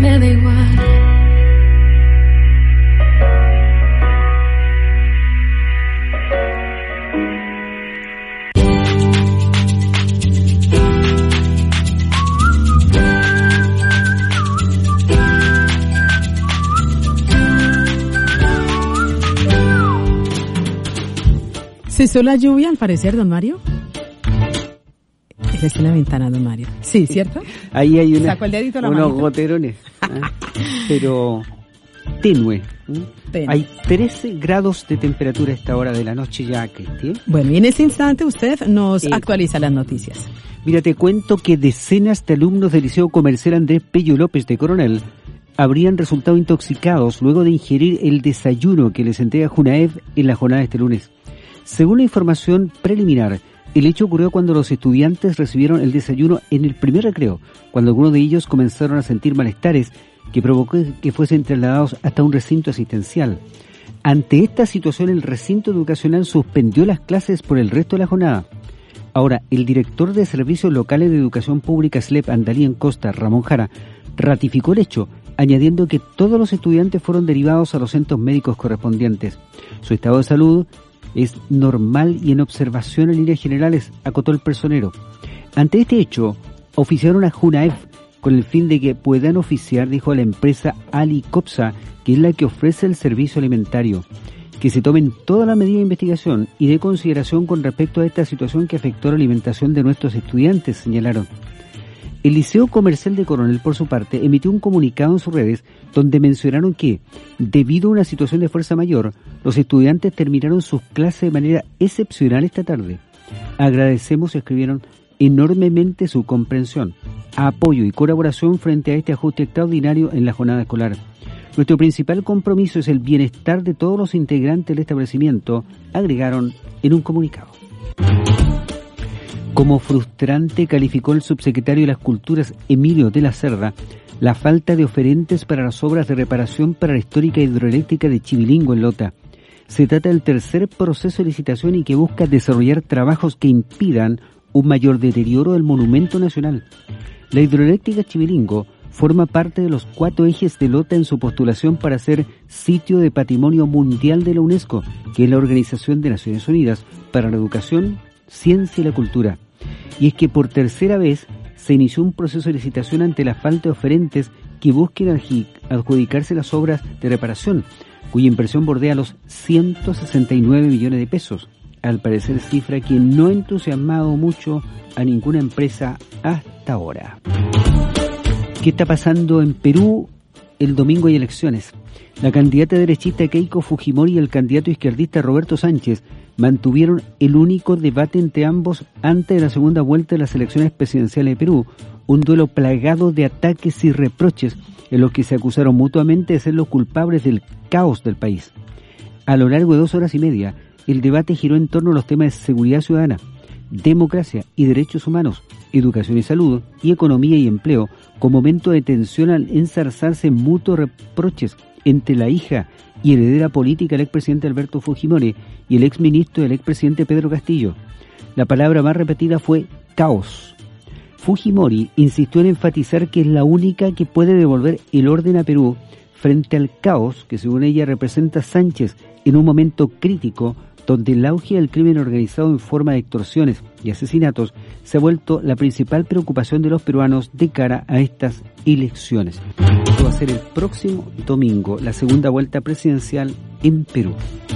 queda igual. ¿Cesó la lluvia al parecer, don Mario? Es en la ventana, don Mario. Sí, ¿cierto? Ahí hay Sacó el dedito a la unos manito. goterones, pero tenue. Hay 13 grados de temperatura a esta hora de la noche ya, Cristi. Bueno, y en ese instante usted nos actualiza las noticias. Mira, te cuento que decenas de alumnos del Liceo Comercial Andrés Pello López de Coronel habrían resultado intoxicados luego de ingerir el desayuno que les entrega Junaev en la jornada de este lunes. Según la información preliminar, el hecho ocurrió cuando los estudiantes recibieron el desayuno en el primer recreo, cuando algunos de ellos comenzaron a sentir malestares que provocó que fuesen trasladados hasta un recinto asistencial. Ante esta situación, el recinto educacional suspendió las clases por el resto de la jornada. Ahora, el director de Servicios Locales de Educación Pública SLEP Andalí en Costa, Ramón Jara, ratificó el hecho, añadiendo que todos los estudiantes fueron derivados a los centros médicos correspondientes. Su estado de salud es normal y en observación en líneas generales, acotó el personero. Ante este hecho, oficiaron a Junaev con el fin de que puedan oficiar, dijo a la empresa Alicopsa, que es la que ofrece el servicio alimentario, que se tomen todas las medidas de investigación y de consideración con respecto a esta situación que afectó la alimentación de nuestros estudiantes, señalaron. El Liceo Comercial de Coronel, por su parte, emitió un comunicado en sus redes donde mencionaron que, debido a una situación de fuerza mayor, los estudiantes terminaron sus clases de manera excepcional esta tarde. Agradecemos, escribieron, enormemente su comprensión, apoyo y colaboración frente a este ajuste extraordinario en la jornada escolar. Nuestro principal compromiso es el bienestar de todos los integrantes del establecimiento, agregaron en un comunicado. Como frustrante calificó el subsecretario de las Culturas, Emilio de la Cerda, la falta de oferentes para las obras de reparación para la histórica hidroeléctrica de Chivilingo en Lota. Se trata del tercer proceso de licitación y que busca desarrollar trabajos que impidan un mayor deterioro del monumento nacional. La hidroeléctrica Chivilingo forma parte de los 4 ejes de Lota en su postulación para ser sitio de patrimonio mundial de la UNESCO, que es la Organización de Naciones Unidas para la Educación, Ciencia y la Cultura. Y es que por tercera vez se inició un proceso de licitación ante la falta de oferentes que busquen adjudicarse las obras de reparación, cuya inversión bordea los 169 millones de pesos. Al parecer, cifra que no ha entusiasmado mucho a ninguna empresa hasta ahora. ¿Qué está pasando en Perú? El domingo hay elecciones. La candidata derechista Keiko Fujimori y el candidato izquierdista Roberto Sánchez mantuvieron el único debate entre ambos antes de la segunda vuelta de las elecciones presidenciales de Perú, un duelo plagado de ataques y reproches en los que se acusaron mutuamente de ser los culpables del caos del país. A lo largo de 2 horas y media, el debate giró en torno a los temas de seguridad ciudadana, democracia y derechos humanos, educación y salud, y economía y empleo, con momento de tensión al enzarzarse mutuos reproches entre la hija y heredera política del expresidente Alberto Fujimori y el exministro del expresidente Pedro Castillo. La palabra más repetida fue caos. Fujimori insistió en enfatizar que es la única que puede devolver el orden a Perú frente al caos que según ella representa Sánchez en un momento crítico donde el auge del crimen organizado en forma de extorsiones y asesinatos se ha vuelto la principal preocupación de los peruanos de cara a estas elecciones. Esto va a ser el próximo domingo, la segunda vuelta presidencial en Perú.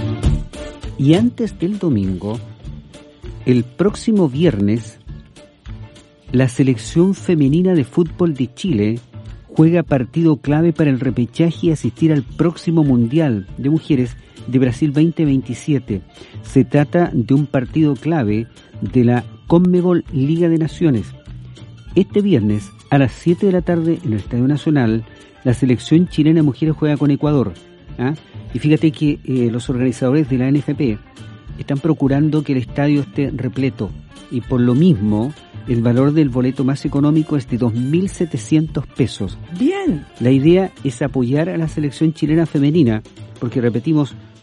Y antes del domingo, el próximo viernes, la selección femenina de fútbol de Chile juega partido clave para el repechaje y asistir al próximo Mundial de Mujeres de Brasil 2027. Se trata de un partido clave de la Conmebol Liga de Naciones. Este viernes a las 7 de la tarde en el Estadio Nacional, la selección chilena de mujeres juega con Ecuador. Y fíjate que los organizadores de la NFP están procurando que el estadio esté repleto y por lo mismo el valor del boleto más económico es de 2.700 pesos. Bien. La idea es apoyar a la selección chilena femenina porque, repetimos,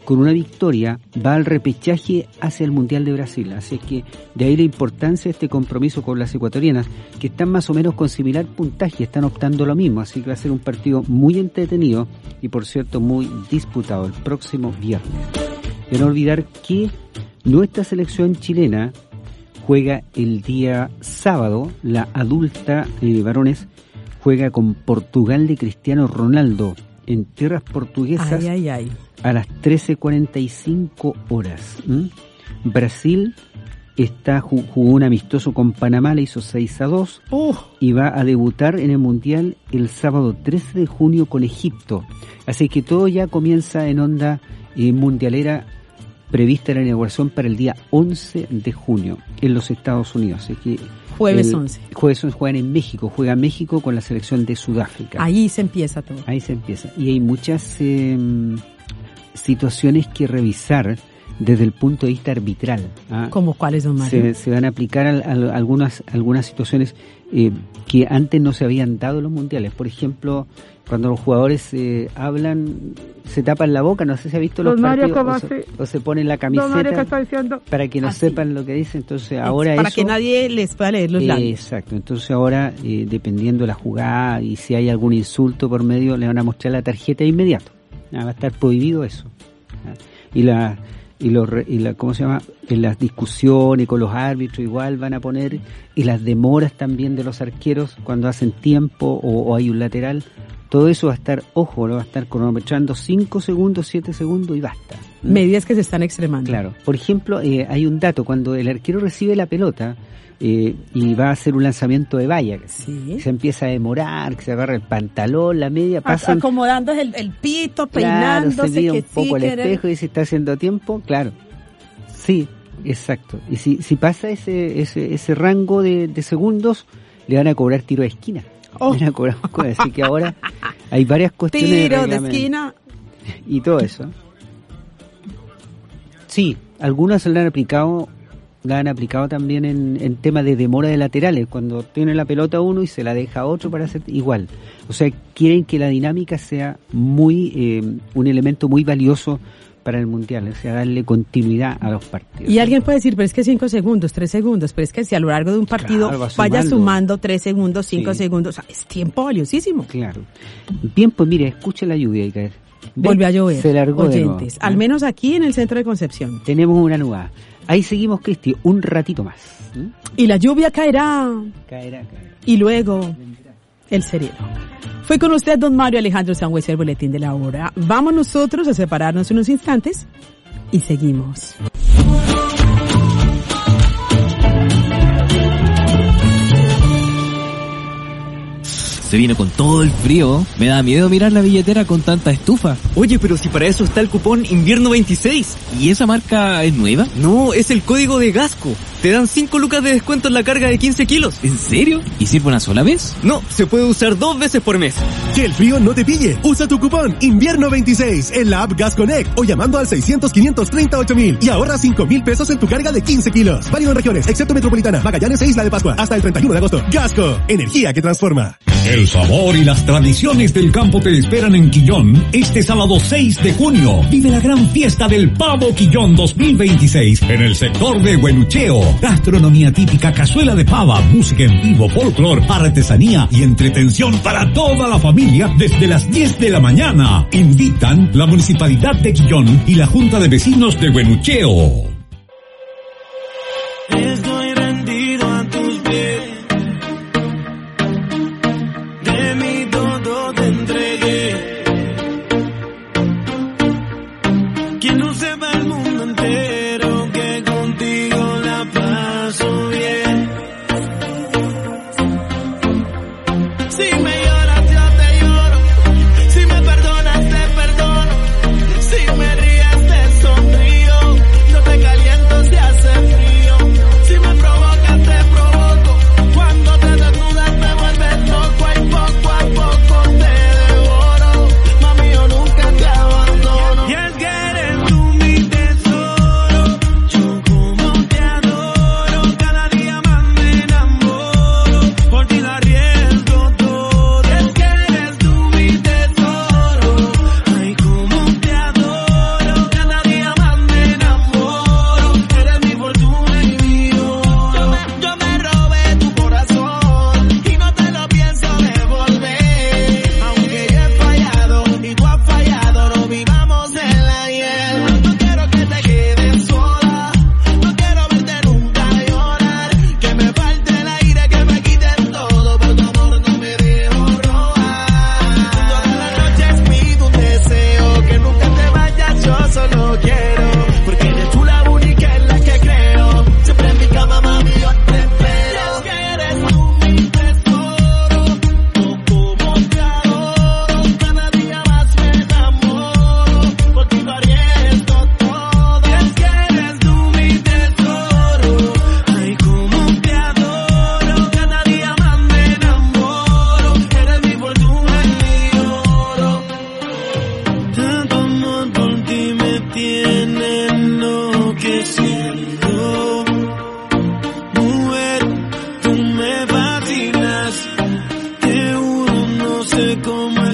con una victoria, va al repechaje hacia el Mundial de Brasil. Así es que de ahí la importancia de este compromiso con las ecuatorianas, que están más o menos con similar puntaje, están optando lo mismo. Así que va a ser un partido muy entretenido y, por cierto, muy disputado el próximo viernes. De no olvidar que nuestra selección chilena juega el día sábado, la adulta varones juega con Portugal de Cristiano Ronaldo en tierras portuguesas a las 13:45 horas. Brasil jugó un amistoso con Panamá, le hizo 6-2 y va a debutar en el Mundial el sábado 13 de junio con Egipto. Así que todo ya comienza en onda mundialera, prevista la inauguración para el día 11 de junio en los Estados Unidos. Así que Jueves 11 juegan en México, juega México con la selección de Sudáfrica. Ahí se empieza todo. Ahí se empieza. Y hay muchas situaciones que revisar desde el punto de vista arbitral. ¿Cómo cuáles, don Mario? Se van a aplicar algunas situaciones que antes no se habían dado en los mundiales. Por ejemplo, cuando los jugadores hablan, se tapan la boca, no sé si ha visto los partidos, o se ponen la camiseta para que no sepan lo que dicen. Entonces ahora para que nadie les pueda leer los labios. Exacto. Entonces ahora, dependiendo de la jugada y si hay algún insulto por medio, le van a mostrar la tarjeta de inmediato. Va a estar prohibido eso. ¿Cómo se llama? En las discusiones con los árbitros igual van a poner, y las demoras también de los arqueros cuando hacen tiempo o hay un lateral, todo eso va a estar, lo va a estar cronometrando 5 segundos, 7 segundos y basta. Medidas que se están extremando. Claro. Por ejemplo, hay un dato, cuando el arquero recibe la pelota y va a hacer un lanzamiento de valla, se empieza a demorar, que se agarra el pantalón, la media, pasan acomodándose el pito, peinándose, claro, se mira un poco al espejo y si está haciendo tiempo, claro. Sí, exacto. Y si pasa ese rango de segundos, le van a cobrar tiro de esquina. Le van a cobrar, así que ahora hay varias cuestiones tiro de esquina y todo eso. Sí, algunas la han aplicado también en temas de demora de laterales, cuando tiene la pelota uno y se la deja a otro para hacer igual. O sea, quieren que la dinámica sea un elemento muy valioso para el Mundial, o sea, darle continuidad a los partidos. Y alguien puede decir, pero es que 5 segundos, 3 segundos, pero es que si a lo largo de un partido vaya sumando 3 segundos, 5 segundos, o sea, es tiempo valiosísimo. Claro. Bien, pues mire, escuche la lluvia y caer. Volvió a llover. Se largó oyentes, al menos aquí en el centro de Concepción. Tenemos una nube. Ahí seguimos, Cristi, un ratito más. Y la lluvia caerá. Caerá. Y luego el sereno. Fue con usted don Mario Alejandro Sangüesa, el boletín de la hora. Vamos nosotros a separarnos unos instantes y seguimos. Se vino con todo el frío. Me da miedo mirar la billetera con tanta estufa. Oye, pero si para eso está el cupón Invierno 26. ¿Y esa marca es nueva? No, es el código de Gasco. Te dan 5 lucas de descuento en la carga de 15 kilos. ¿En serio? ¿Y sirve una sola vez? No, se puede usar 2 veces por mes. Que el frío no te pille. Usa tu cupón Invierno 26 en la app Gas Connect o llamando al 600-538-1000 y ahorra 5,000 pesos en tu carga de 15 kilos. Válido en regiones, excepto Metropolitana, Magallanes e Isla de Pascua. Hasta el 31 de agosto. Gasco, energía que transforma. El sabor y las tradiciones del campo te esperan en Quillón este sábado 6 de junio. Vive la gran fiesta del Pavo Quillón 2026 en el sector de Huenucheo. Gastronomía típica, cazuela de pava, música en vivo, folclor, artesanía y entretención para toda la familia desde las 10 de la mañana. Invitan la Municipalidad de Quillón y la Junta de Vecinos de Huenucheo. Estoy rendido a tus pies. De mí todo te entregué. Que no sepa el mundo entero que contigo la paso bien. Si me lloras yo te lloro. Si me perdonas te perdono. Si me ríes te sonrío. No te caliento si hace frío. Si me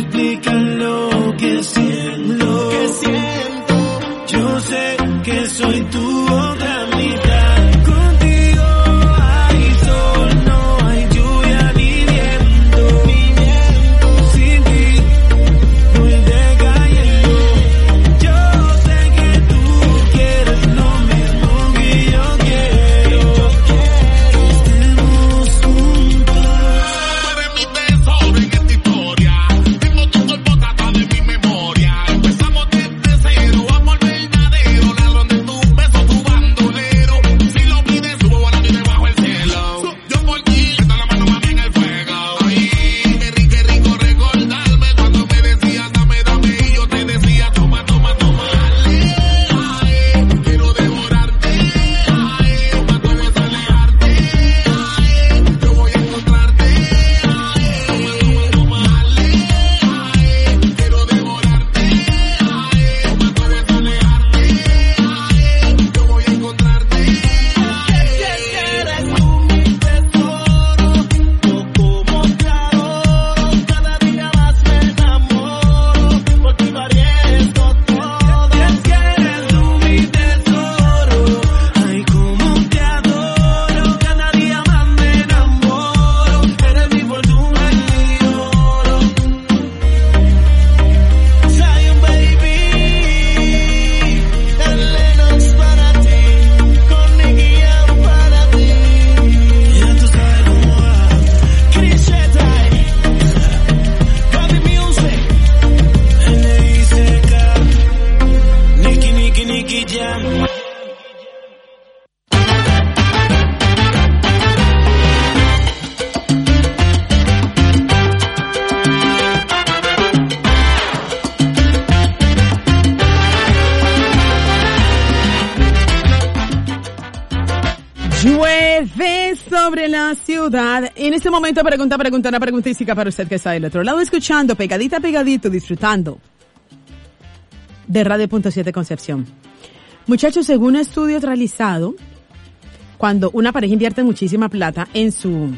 explicar lo que siento. Yo sé que soy tu otra mitad. Contigo hay sol, no hay lluvia ni viento. Sin ti voy decayendo. Yo sé que tú quieres lo mismo que yo quiero. Estemos juntos. Tú eres mi tesoro en esta historia. Tengo tu cuerpo tatuado en mi memoria. Empezamos desde cero, amor verdadero. Ladrón de tu beso, tu bandolero. Si lo pides, subo volando y debajo el cielo. Yo por ti, meto la mano mami en el fuego. Ay, qué rico recordarme cuando me decías dame, dame. Y yo te decía toma, toma, toma. Ay, quiero devorarte. Ay, toma, toma, es alejarte. Ay, yo voy a encontrarte. Ay, toma, toma, toma. Ay, quiero devorarte. Ay, toma, toma, es alejarte. Ay, yo voy a encontrarte. Eres tú mi tesoro, yo como te adoro, cada día más me enamoro, por ti arriesgo todo. Es que eres tú mi tesoro, ay como te adoro, cada día más me enamoro, eres mi fortuna y mi oro. Zion baby, el Lennox para ti, con Nicky Jam para ti. Ya tú sabes cómo va. Chris Chetai, Gaby Music, N.I.C.K. Nicky Jam. Llueve sobre la ciudad. En este momento una preguntística para usted que está del otro lado, escuchando, pegadito, disfrutando de Radio.7 Concepción. Muchachos, según un estudio realizado, cuando una pareja invierte muchísima plata en su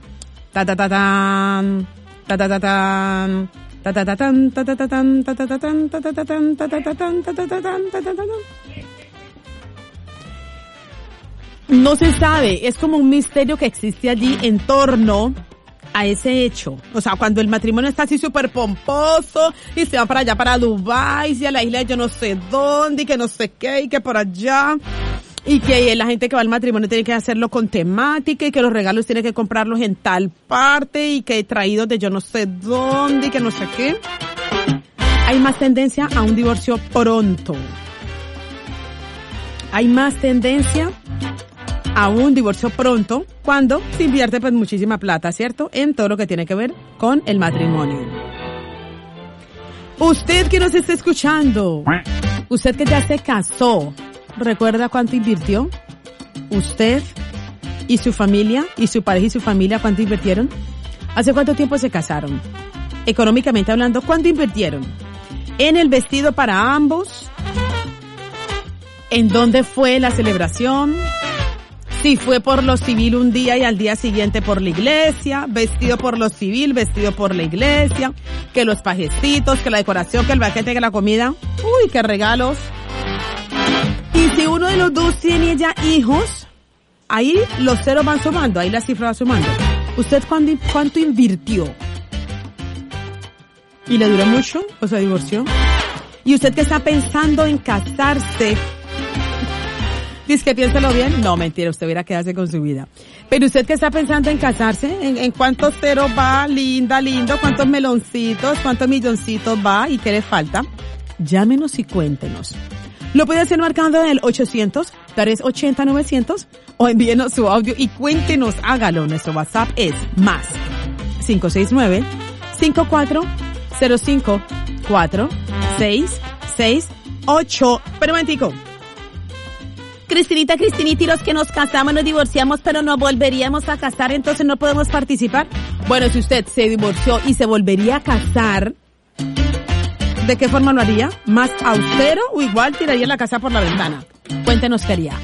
no se sabe, es como un misterio que existe allí en torno a ese hecho. O sea, cuando el matrimonio está así súper pomposo y se va para allá, para Dubái, y a la isla de yo no sé dónde, y que no sé qué, y que por allá, y que la gente que va al matrimonio tiene que hacerlo con temática, y que los regalos tiene que comprarlos en tal parte, y que traídos de yo no sé dónde, y que no sé qué. Hay más tendencia a un divorcio pronto. Hay más tendencia a un divorcio pronto cuando se invierte pues muchísima plata, ¿cierto? En todo lo que tiene que ver con el matrimonio. Usted que nos está escuchando, usted que ya se casó, ¿recuerda cuánto invirtió? Usted y su familia, y su pareja y su familia, ¿cuánto invirtieron? ¿Hace cuánto tiempo se casaron? Económicamente hablando, ¿cuánto invirtieron? ¿En el vestido para ambos? ¿En dónde fue la celebración? Si fue por lo civil un día y al día siguiente por la iglesia, vestido por lo civil, vestido por la iglesia, que los pajecitos, que la decoración, que el banquete, que la comida. Uy, qué regalos. Y si uno de los dos tiene ya hijos, ahí los ceros van sumando, ahí la cifra va sumando. ¿Usted cuánto invirtió? ¿Y le duró mucho o se divorció? ¿Y usted que está pensando en casarse? Dice que piénselo bien. No, mentira, usted hubiera quedarse con su vida. Pero usted que está pensando en casarse, ¿en cuántos ceros va, linda, lindo? ¿Cuántos meloncitos, cuántos milloncitos va y qué le falta? Llámenos y cuéntenos. Lo puede hacer marcando en el 800-380-900 o envíenos su audio y cuéntenos, hágalo. Nuestro WhatsApp es más 569-5405-4668. Pero momentico. Cristinita, y los que nos casamos, nos divorciamos, pero no volveríamos a casar, entonces no podemos participar. Bueno, si usted se divorció y se volvería a casar, ¿de qué forma lo haría? ¿Más austero o igual tiraría la casa por la ventana? Cuéntenos qué haría.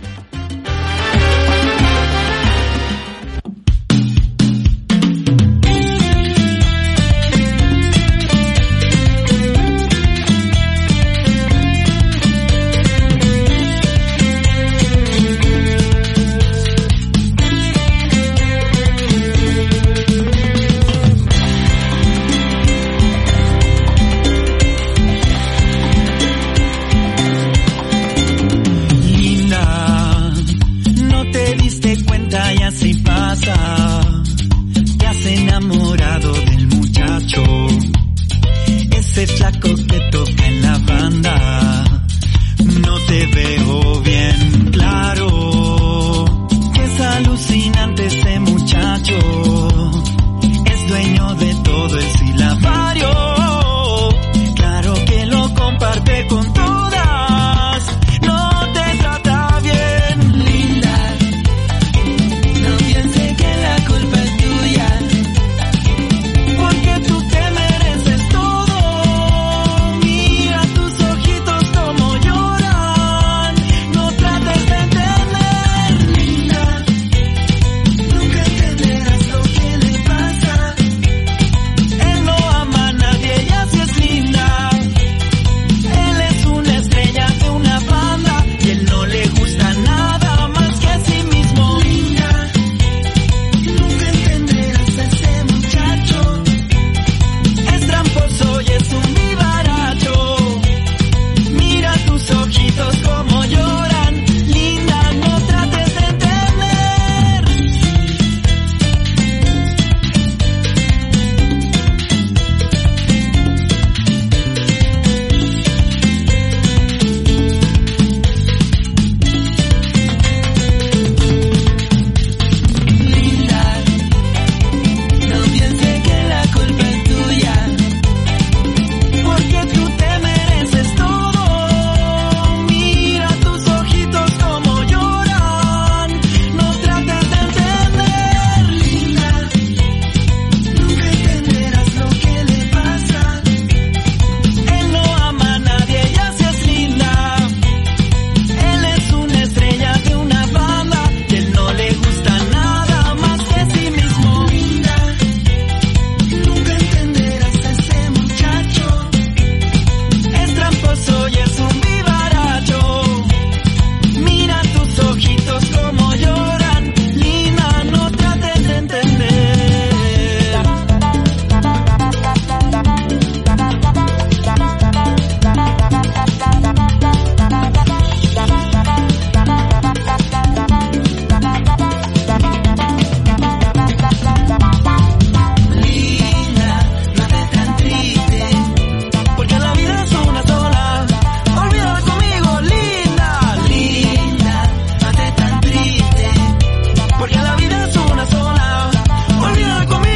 flaco que toca en la banda. No te veo bien claro, que es alucinante ese muchacho. Es dueño de todo el silabario. Claro que lo comparte con todas. No te trata bien, linda. No pienses que la culpa es tuya, porque tú te mereces todo. Mira tus ojitos como lloran. No trates de entender, linda. Nunca entenderás lo que le pasa. Él no ama a nadie, ella sí es linda. Él es una estrella de una banda y él no le gusta nada más que a sí mismo. Linda, nunca entenderás a ese muchacho. Es tramposo y es un vivaracho. Mira tus ojitos como lloran. Linda, no trates de entender. Linda, no pienses que la culpa es tuya, porque tú te mereces todo. Mira tus ojitos como lloran. No trates de entender, linda. Nunca entenderás lo que le pasa. Él no ama a nadie, ella sí es linda. Él es una estrella de una banda y él no le gusta nada más que a sí mismo. Linda, nunca entenderás a ese muchacho. Es tramposo y es un vivaracho. Mira tus ojitos como lloran. Linda, no trates de entender. Linda, no estés tan triste, porque la vida es una sola. Olvídala conmigo, linda. Linda, no estés tan triste, porque la vida es una sola. Olvídala conmigo.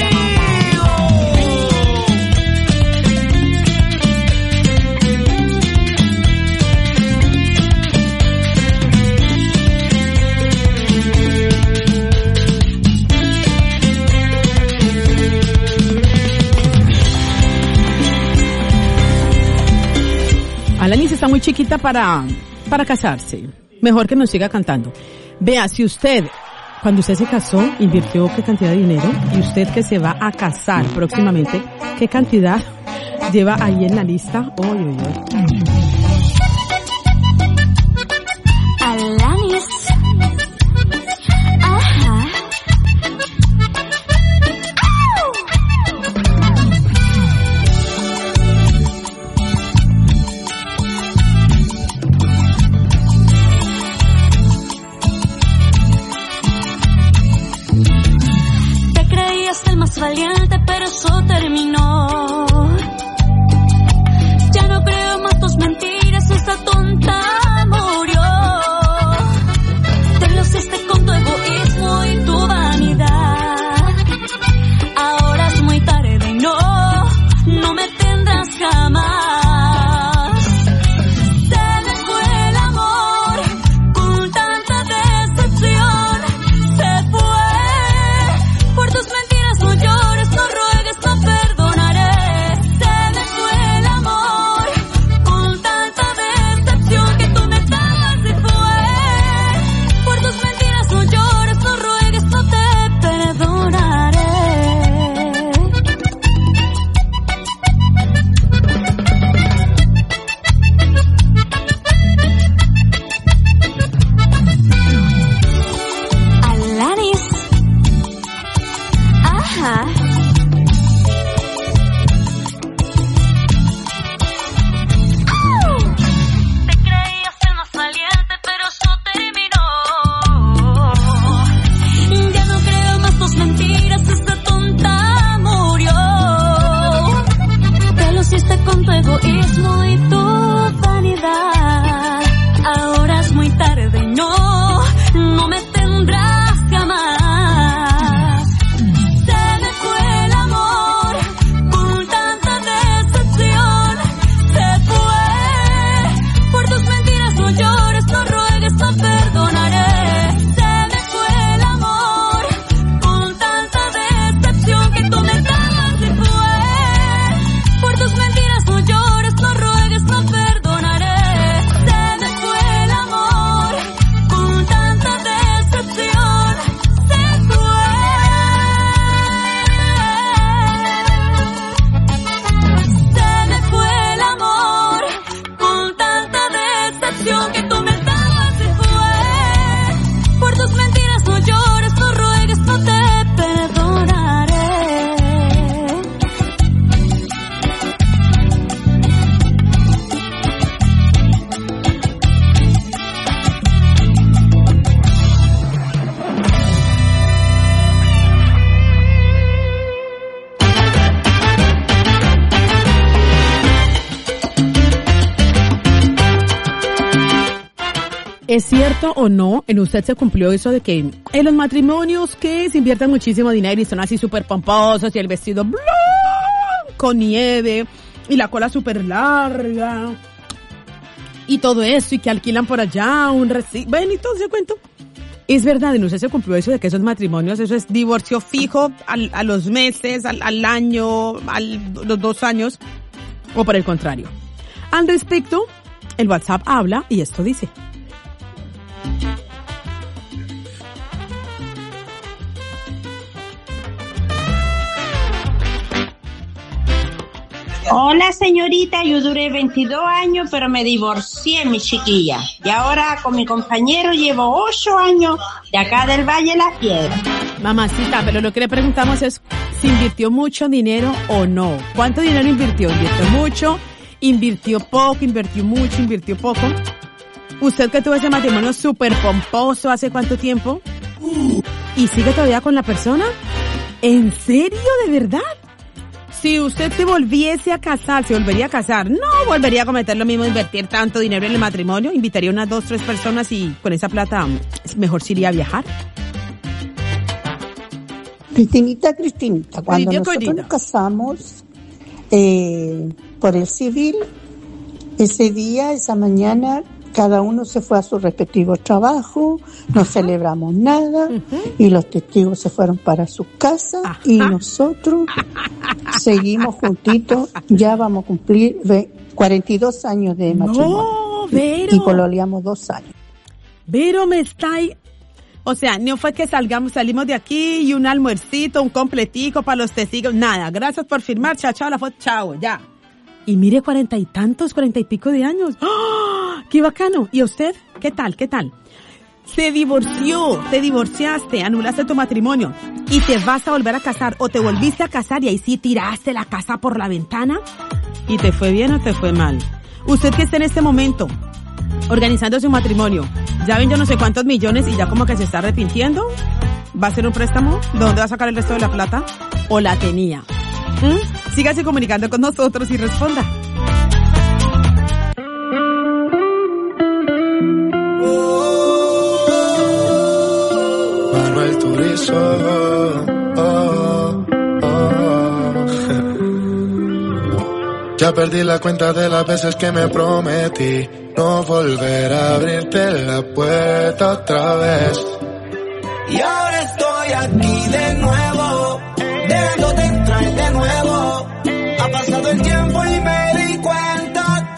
Alanis está muy chiquita para casarse. Mejor que nos siga cantando. Vea, si usted, cuando usted se casó, invirtió qué cantidad de dinero, y usted que se va a casar próximamente, qué cantidad lleva ahí en la lista. Oy, oy, oy. Alanis. Ajá. Te creías el más valiente, pero eso terminó. Ya no creo más tus mentiras, esa tonta murió. Te luciste con tu egoísmo y tu vanidad. Ahora es muy tarde y no me tendrás jamás. Te dejó el amor con tanta decepción. Se fue por tus mentiras, no llores, no ruegues, no perdonas. egoísmo y tu vanidad. Ahora es muy tarde y no me tendrás jamás. Se me fue el amor con tanta decepción. Se fue por tus mentiras, no llores, no ruegues, no perdonaré. Se me fue el amor con tanta decepción que tú me dabas. Se fue por tus mentiras, no llores, no ruegues, no perdonaré. Se me fue el amor con tanta decepción. Se fue. Se me fue el amor con tanta decepción que tú me dabas. Se fue por tus mentiras, no llores, no ruegues, no te perdonaré. ¿Es cierto o no, en usted se cumplió eso de que en los matrimonios que se invierten muchísimo dinero y son así súper pomposos y el vestido blanco con nieve y la cola súper larga y todo eso y que alquilan por allá un ven y todo ese cuento? ¿Es verdad, en usted se cumplió eso de que esos matrimonios, eso es divorcio fijo a los meses, al año, los 2 años o por el contrario? Al respecto, el WhatsApp habla y esto dice: Hola señorita, yo duré 22 años pero me divorcié, mi chiquilla. Y ahora con mi compañero llevo 8 años de acá del Valle Las Piedras. Mamacita, pero lo que le preguntamos es si invirtió mucho dinero o no. ¿Cuánto dinero invirtió? ¿Invirtió mucho? ¿Invirtió poco? ¿Invirtió mucho? ¿Invirtió poco? ¿Usted que tuvo ese matrimonio súper pomposo hace cuánto tiempo? ¿Y sigue todavía con la persona? ¿En serio? ¿De verdad? Si usted se volviese a casar, se volvería a casar, no volvería a cometer lo mismo, invertir tanto dinero en el matrimonio, invitaría unas 2, 3 personas y con esa plata mejor se iría a viajar. Cristinita, cuando nosotros nos casamos por el civil, ese día, esa mañana, cada uno se fue a su respectivo trabajo, no celebramos nada, y los testigos se fueron para sus casas, y nosotros seguimos juntitos, ya vamos a cumplir 42 años de matrimonio. No, Vero. Y pololeamos 2 años. Vero, me está ahí. O sea, no fue que salimos de aquí y un almuercito, un completico para los testigos, nada. Gracias por firmar, chao, la foto, chao, ya. Y mire, 40 y pico de años. ¡Oh! ¡Qué bacano! ¿Y a usted? ¿Qué tal? Se divorció, te divorciaste, anulaste tu matrimonio y te vas a volver a casar o te volviste a casar y ahí sí tiraste la casa por la ventana y te fue bien o te fue mal. Usted que está en este momento organizando su matrimonio, ya ven yo no sé cuántos millones y ya como que se está arrepintiendo, ¿va a hacer un préstamo? ¿De dónde va a sacar el resto de la plata? ¿O la tenía? Sígase comunicando con nosotros y responda. Manuel Turizo, Ya perdí la cuenta de las veces que me prometí no volver a abrirte la puerta otra vez. Y ahora estoy aquí de nuevo, dejándote entrar de nuevo. Ha pasado el tiempo y me di cuenta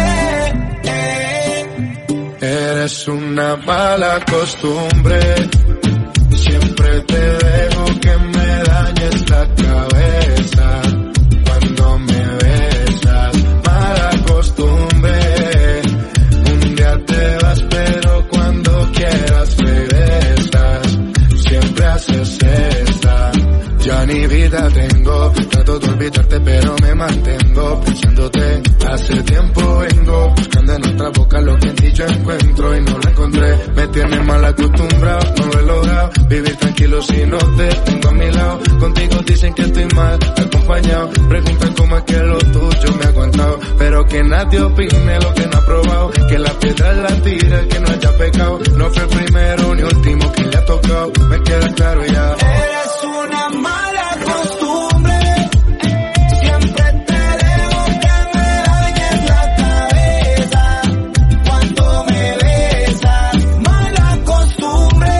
que eres una mala costumbre. Siempre te dejo que me dañes la cabeza cuando me besas. Mala costumbre. Un día te vas pero cuando quieras regresas. Siempre haces esta. Ya ni vida tengo, trato de olvidarte pero me mantengo pensándote. Hace tiempo vengo buscando en nuestra boca lo que en ti yo encuentro y no lo encontré. Me tienes mal acostumbrado, no lo he logrado vivir tranquilo si no te tengo a mi lado. Contigo dicen que estoy mal acompañado, preguntan cómo es que lo tuyo me ha aguantado, pero que nadie opine lo que no ha probado, que la piedra la tira el que no haya pecado, no fue el primero ni último que le ha tocado, me queda claro ya. Eres una mala costumbre, siempre te dejo que me dañes la cabeza cuando me besas. Mala costumbre,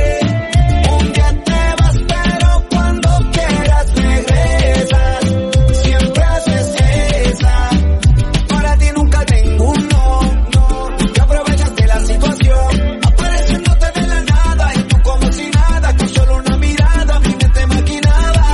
un día te vas pero cuando quieras regresas, siempre haces esa. Para ti nunca tengo un no, que aprovechas de la situación, apareciéndote de la nada y tú como si nada, con solo una mirada mi mente maquinaba.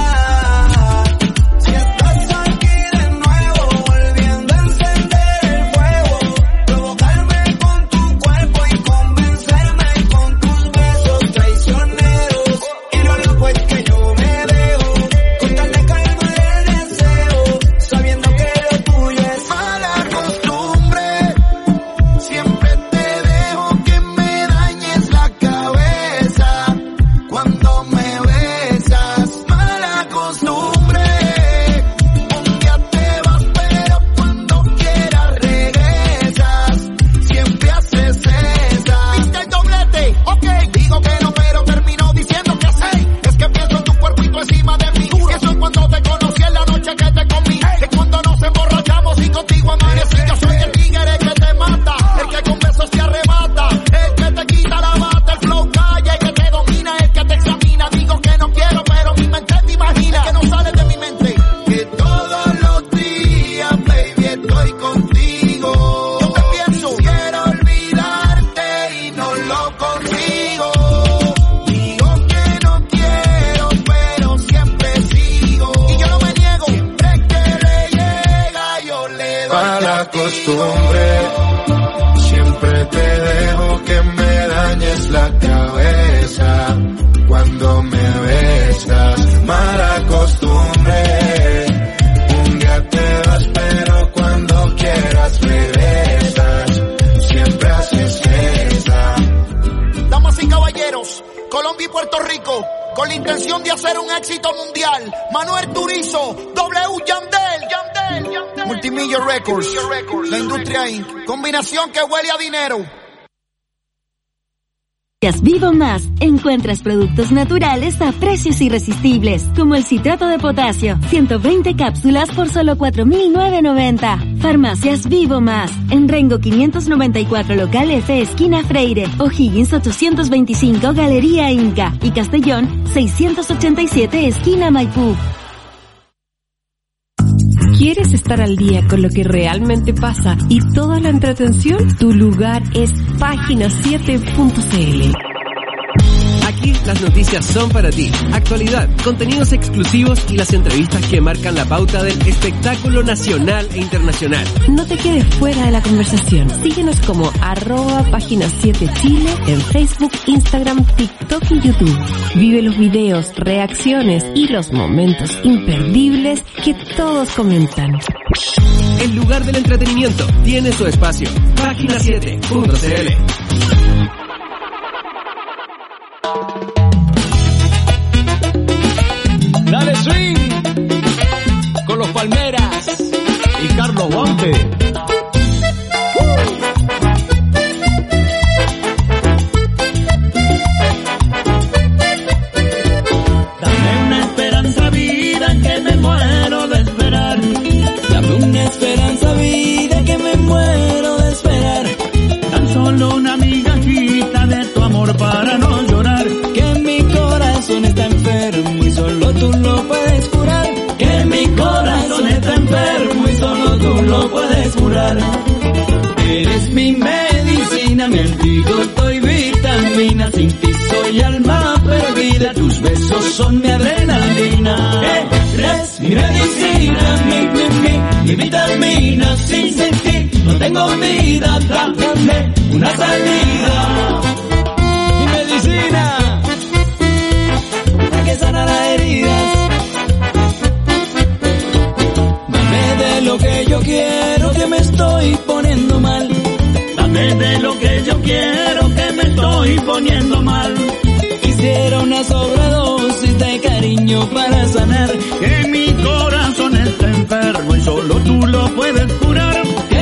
Si estás aquí de nuevo, volviendo a encender el fuego, provocarme con tu cuerpo y convencerme con tus besos traicioneros, y lo loco es que yo me dejo, con tal de calmar el deseo, sabiendo que lo tuyo es mala costumbre, siempre te dejo que me dañes la cabeza cuando me besas. Mala costumbre, un día te vas pero cuando quieras regresas, siempre haces esa. Viste el doblete, ok, digo que no pero termino diciendo que sí, es que pienso en tu cuerpito encima de mí, que eso es cuando te conocí en la noche que te comí, es cuando nos emborrachamos y contigo amanecí. Yo soy el tigre que te mata, el que con besos te arrebata, el que te quita la bata, el flow calla, el que te domina, el que te examina. Digo que no quiero pero mi mente te imagina, que no sale de mi mente, que todos los días baby estoy contigo. Yo te pienso, quiero olvidarte y no lo consigo. Digo que no quiero pero siempre sigo, y yo no me niego, siempre que le llega yo le doy Mala castigo. costumbre, siempre te dejo que me dañes la cabeza cuando me besas. Mala costumbre, un día te vas pero cuando quieras regresas, siempre haces esa. Damas y caballeros, Colombia y Puerto Rico, con la intención de hacer un éxito mundial, Manuel Turizo, W Yandel, Multimillia Records, la industria Inc., combinación que huele a dinero. Vivo Más. Encuentras productos naturales a precios irresistibles, como el citrato de potasio, 120 cápsulas por solo 4.990. Farmacias Vivo Más. En Rengo 594 local F esquina Freire, O'Higgins 825 Galería Inca y Castellón 687 esquina Maipú. ¿Quieres estar al día con lo que realmente pasa y toda la entretención? Tu lugar es página7.cl. Aquí las noticias son para ti. Actualidad, contenidos exclusivos y las entrevistas que marcan la pauta del espectáculo nacional e internacional. No te quedes fuera de la conversación. Síguenos como @página7chile en Facebook, Instagram, TikTok y YouTube. Vive los videos, reacciones y los momentos imperdibles que todos comentan. El lugar del entretenimiento tiene su espacio. Página7.cl. Dale swing con los Palmeras y Carlos Guante. Dame una esperanza vida que me muero de esperar. Dame una esperanza vida que me muero de esperar. Tan solo una migajita de tu amor para no llorar. Que mi corazón está enfermo y solo tú lo puedes curar. Que mi corazón está enfermo y solo tú lo puedes curar. Eres mi medicina, mi antídoto y vitamina. Sin ti soy alma perdida, tus besos son mi adrenalina. Eres mi medicina, mi vitamina. Sin ti no tengo vida, dame una salida. Mi medicina, la que sana las heridas. Dame de lo que yo quiero, que me estoy poniendo mal. Dame de lo que yo quiero, que me estoy poniendo mal. Quisiera una sobredosis de cariño para sanar. Que mi corazón está enfermo y solo tú lo puedes curar. Que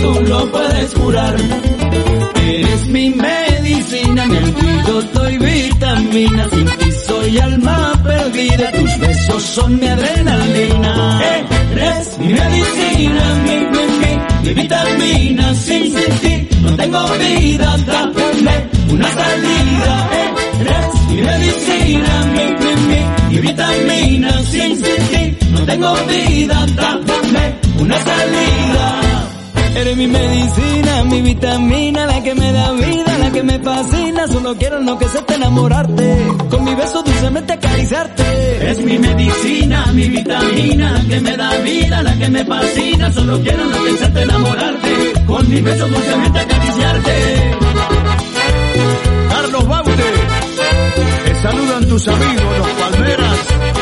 tú lo puedes curar. Eres mi medicina, mi antídoto y vitamina. Sin ti soy alma perdida, tus besos son mi adrenalina. Eres mi medicina, mi vitamina. Sin ti no tengo vida, dame una salida. Eres mi medicina, mi vitamina. Sin ti no tengo vida, dame una salida. Eres mi medicina, mi vitamina, la que me da vida, la que me fascina. Solo quiero enloquecerte, enamorarte, con mi beso dulcemente acariciarte. Es mi medicina, mi vitamina, la que me da vida, la que me fascina. Solo quiero enloquecerte, enamorarte, con mi beso dulcemente acariciarte. Carlos Baute, te saludan tus amigos, los Palmeras.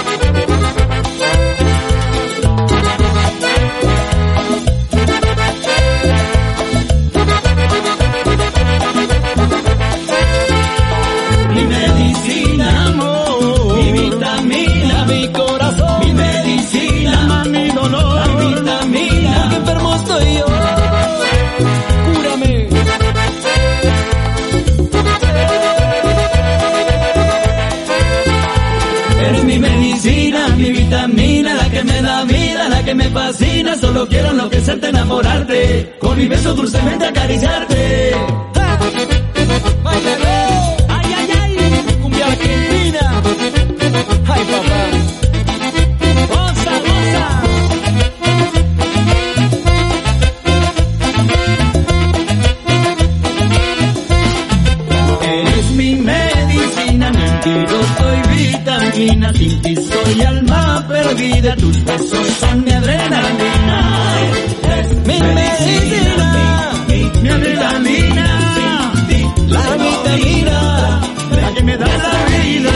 Mi medicina, amor, mi vitamina, mi corazón, mi medicina, mi dolor, mi vitamina, que enfermo estoy yo, cúrame. Eres mi medicina, mi vitamina, la que me da vida, la que me fascina. Solo quiero enloquecerte, enamorarte, con mi beso dulcemente acariciarte. ¡Ay, ay, ay! ¡Cumbia argentina! ¡Ay, papá! ¡Goza, goza! Eres mi medicina, mi antídoto y vitamina. Sin ti soy alma perdida, tus besos son mi adrenalina. Eres mi medicina, mi adrenalina. La vitamina, la que me da la vida.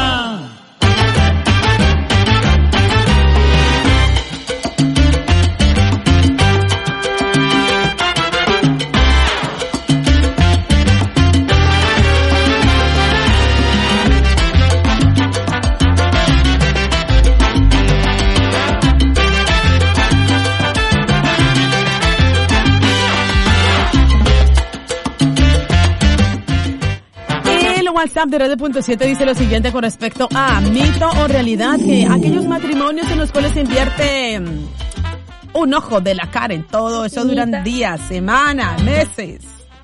WhatsApp de Radio.7 dice lo siguiente con respecto a mito o realidad, que aquellos matrimonios en los cuales se invierte un ojo de la cara en todo eso duran días, semanas, meses.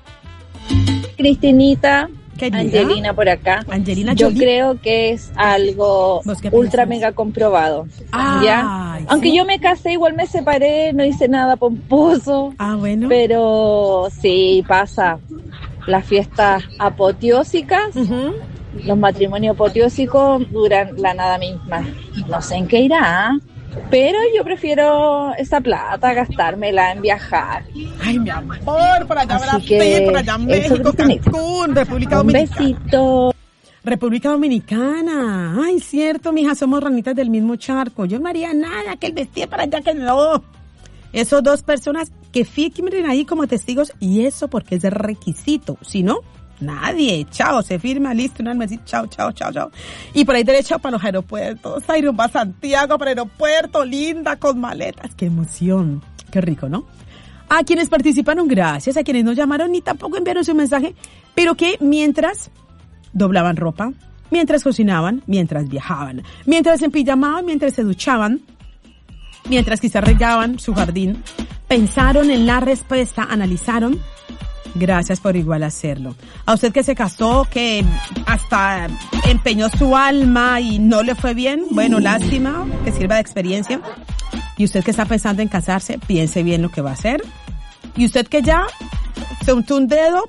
Cristinita, Querida. Angelina por acá. Angelina Yo Jolie. creo que es algo ultra mega comprobado. ¿Ya? Aunque yo me casé, igual me separé, no hice nada pomposo. Bueno. Pero sí, pasa. Las fiestas apoteósicas, los matrimonios apoteósicos duran la nada misma. No sé en qué irá, pero yo prefiero esa plata gastármela en viajar. Ay, mi amor, por allá Así Brasil, que por allá México, Cancún, República Dominicana. Un besito. República Dominicana. Ay, cierto, mija, somos ranitas del mismo charco. Yo no haría nada, que el vestía para allá, que no. Esos dos personas que firmen ahí como testigos, y eso porque es de requisito. Si no, nadie. Chao, se firma, listo, una mesita, chao, chao, chao, chao. Y por ahí derecho para los aeropuertos. Ay, nos va a Santiago para el aeropuerto, linda, con maletas. Qué emoción. Qué rico, ¿no? A quienes participaron, gracias. A quienes no llamaron ni tampoco enviaron su mensaje, pero que mientras doblaban ropa, mientras cocinaban, mientras viajaban, mientras se empijamaban, mientras se duchaban, mientras quizás regaban su jardín, pensaron en la respuesta, analizaron. Gracias por igual hacerlo. A usted que se casó, que hasta empeñó su alma y no le fue bien, bueno, lástima, que sirva de experiencia. Y usted que está pensando en casarse, piense bien lo que va a hacer. Y usted que ya se untó un dedo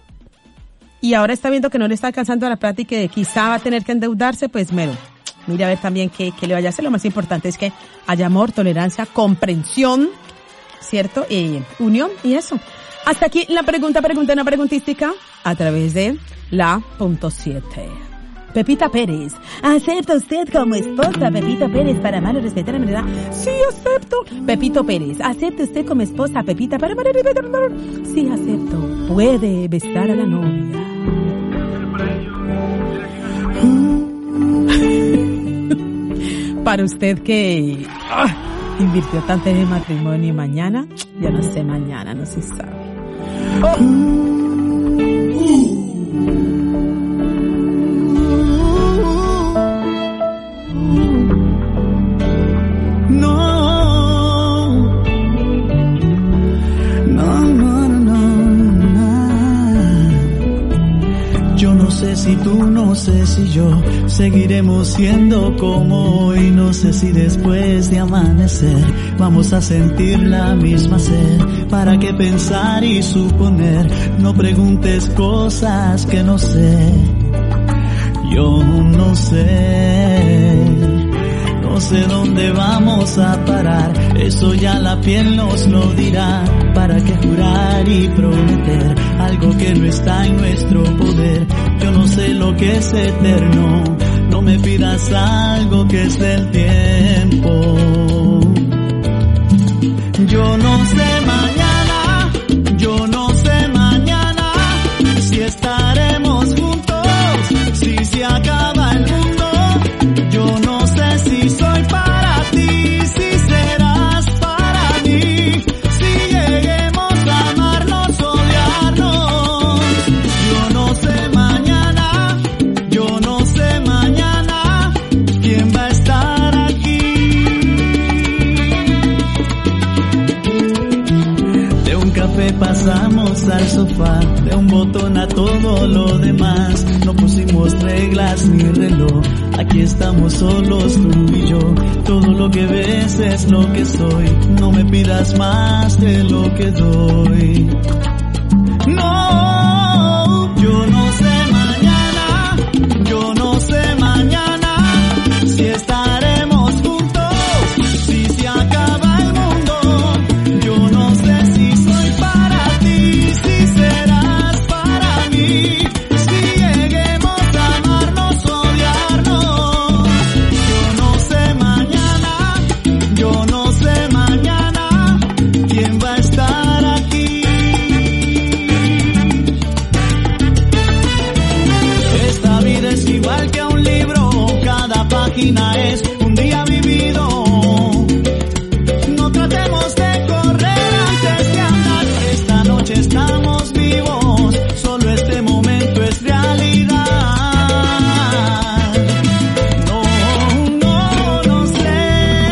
y ahora está viendo que no le está alcanzando la plata y que quizá va a tener que endeudarse, pues mire a ver también qué le vaya a hacer. Lo más importante es que haya amor, tolerancia, comprensión, ¿cierto? Unión y eso. Hasta aquí la una preguntística a través de la .7. Pepita Pérez, ¿acepta usted como esposa Pepito Pérez para amar y respetar a mi edad? Sí, acepto. Pepito Pérez, ¿acepta usted como esposa a Pepita para amar y respetar a mi edad? Sí, acepto. Puede besar a la novia. Para usted que invirtió tanto en el matrimonio y mañana, ya no sé, mañana no se sabe. Si tú, no sé si yo seguiremos siendo como hoy. No sé si después de amanecer vamos a sentir la misma sed. ¿Para qué pensar y suponer? No preguntes cosas que no sé. Yo no sé. No sé dónde vamos a parar, eso ya la piel nos lo dirá. ¿Para qué jurar y prometer algo que no está en nuestro poder? Yo no sé lo que es eterno, no me pidas algo que es del tiempo. Yo no sé mañana, yo no sé mañana si estaremos juntos, si se acaba el mundo. Yo no sé si soy para ti, si serás para mí, si lleguemos a amarnos, odiarnos. Yo no sé mañana, yo no sé mañana quién va a estar aquí. De un café pasamos al sofá, de un botón a todo lo demás. No pusimos reglas ni reloj, aquí estamos solos tú y yo. Todo lo que ves es lo que soy, no me pidas más de lo que doy. No, yo no sé mañana, yo no sé mañana si estaremos juntos, si se acaba el mundo. Yo no sé si soy para ti, si serás para mí, si lleguemos a amarnos, odiarnos. Yo no sé mañana, yo no sé mañana quién va a estar aquí. Esta vida es igual que un libro, cada página es un día vivido. No tratemos de correr antes de andar, esta noche estamos vivos, solo este momento es realidad. No sé.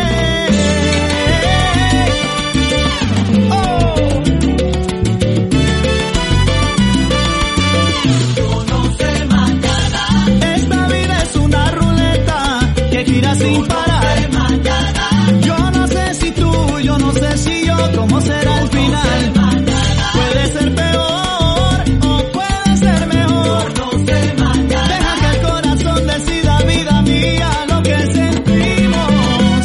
Yo no sé mañana, esta vida es una ruleta que gira sin parar. Yo no sé si tú, yo no sé si yo, cómo será el final. Puede ser peor o puede ser mejor. Deja que el corazón decida, vida mía, lo que sentimos.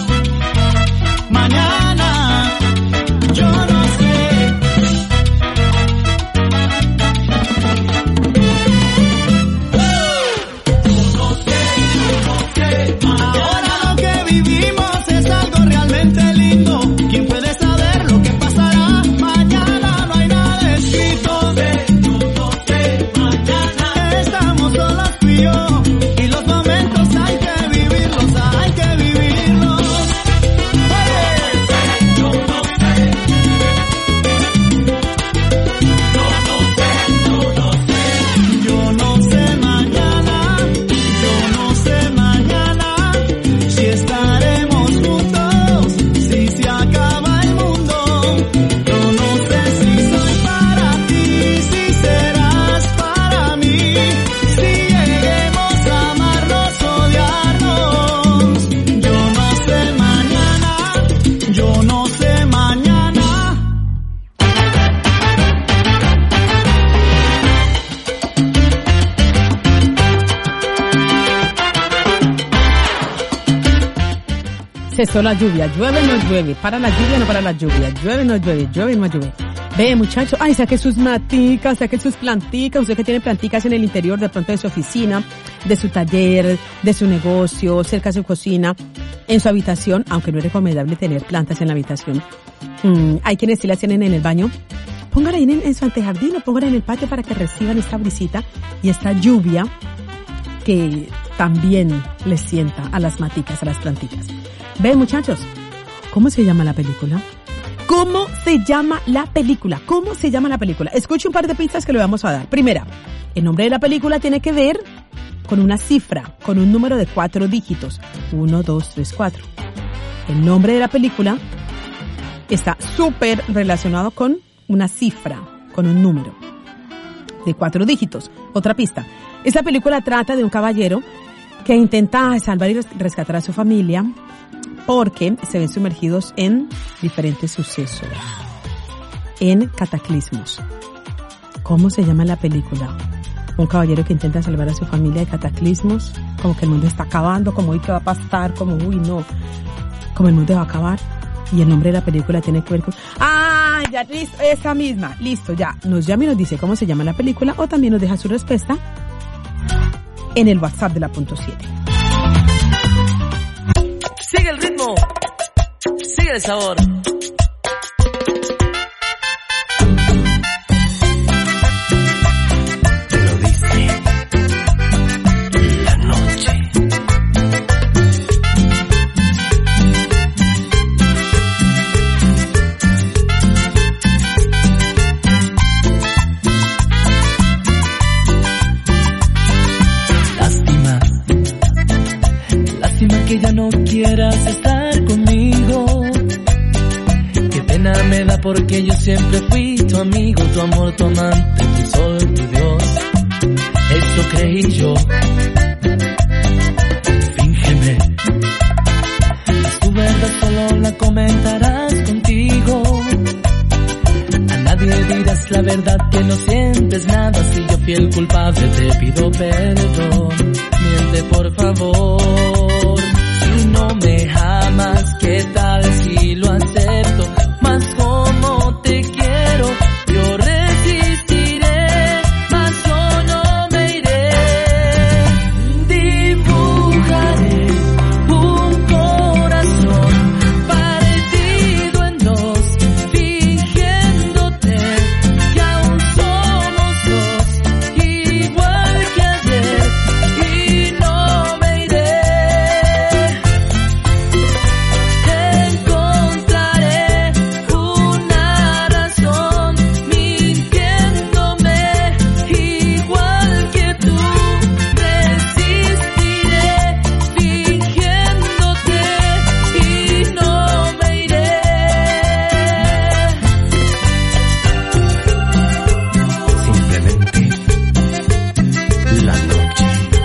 Mañana, yo no sé. Ahora lo que vivimos es algo realmente lindo. ¿Quién puede saber lo que pasará mañana? No hay nada escrito. Estamos solos tú y yo, y los momentos hay que vivirlos, hay que vivirlos. Yo no sé mañana, yo no sé mañana si estaremos juntos, si se acaba el mundo. Yo no sé si soy para ti, si serás para mí, si lleguemos a amarnos, odiarnos. Yo no sé mañana, yo no sé mañana. Cesó la lluvia, llueve no llueve, para la lluvia no para la lluvia, llueve no llueve, llueve no llueve. Ve muchachos, ay, saque sus maticas, saque sus planticas, usted que tiene planticas en el interior de pronto de su oficina, de su taller, de su negocio, cerca de su cocina, en su habitación, aunque no es recomendable tener plantas en la habitación. Hay quienes sí las tienen en el baño. Póngala ahí en su antejardín o póngala en el patio para que reciban esta brisita y esta lluvia que también les sienta a las maticas, a las plantitas. Ve muchachos, ¿cómo se llama la película? ¿Cómo se llama la película? ¿Cómo se llama la película? Escuche un par de pistas que le vamos a dar. Primera, el nombre de la película tiene que ver con una cifra, con un número de 4 dígitos. 1, 2, 3, 4. El nombre de la película está súper relacionado con una cifra, con un número de 4 dígitos. Otra pista. Esta película trata de un caballero que intenta salvar y rescatar a su familia porque se ven sumergidos en diferentes sucesos, en cataclismos. ¿Cómo se llama la película? Un caballero que intenta salvar a su familia de cataclismos, como que el mundo está acabando, como uy, ¿qué va a pasar? Como uy, no, como el mundo va a acabar. Y el nombre de la película tiene que ver con... ¡Ah! Ya, listo, esa misma. Listo, ya. Nos llama y nos dice cómo se llama la película o también nos deja su respuesta en el WhatsApp de la punto 7. Sigue el ritmo, sigue el sabor. Te lo dice la noche. Lástima que ya no quieras estar conmigo. Qué pena me da porque yo siempre fui tu amigo, tu amor, tu amante, tu sol, tu Dios. Eso creí yo. Fíngeme. Tu verdad solo la comentarás contigo. A nadie dirás la verdad que no sientes nada. Si yo fui el culpable te pido perdón. Miente por favor. Si no me amas, ¿qué tal si lo acepto? Más como te quiero, yo resistiré, más yo no me iré. Dibujaré un corazón partido en dos, fingiéndote que aún somos dos, igual que ayer, y no me iré. Encontraré una razón mintiéndome igual que tú. Resistiré fingiéndote y no me iré. Simplemente la noche.